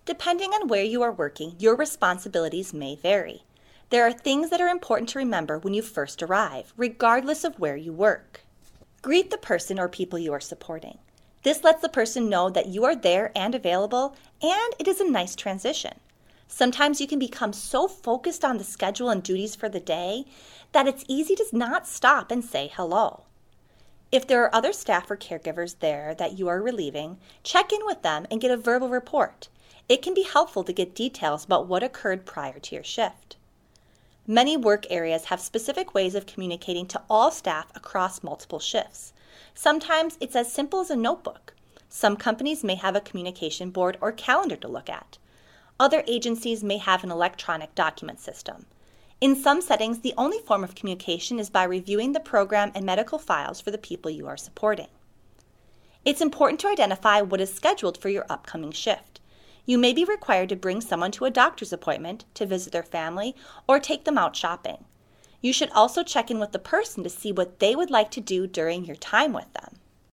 Depending on where you are working, your responsibilities may vary. There are things that are important to remember when you first arrive, regardless of where you work. Greet the person or people you are supporting. This lets the person know that you are there and available, and it is a nice transition. Sometimes you can become so focused on the schedule and duties for the day that it's easy to not stop and say hello. If there are other staff or caregivers there that you are relieving, check in with them and get a verbal report. It can be helpful to get details about what occurred prior to your shift. Many work areas have specific ways of communicating to all staff across multiple shifts. Sometimes it's as simple as a notebook. Some companies may have a communication board or calendar to look at. Other agencies may have an electronic document system. In some settings, the only form of communication is by reviewing the program and medical files for the people you are supporting. It's important to identify what is scheduled for your upcoming shift. You may be required to bring someone to a doctor's appointment, to visit their family, or take them out shopping. You should also check in with the person to see what they would like to do during your time with them.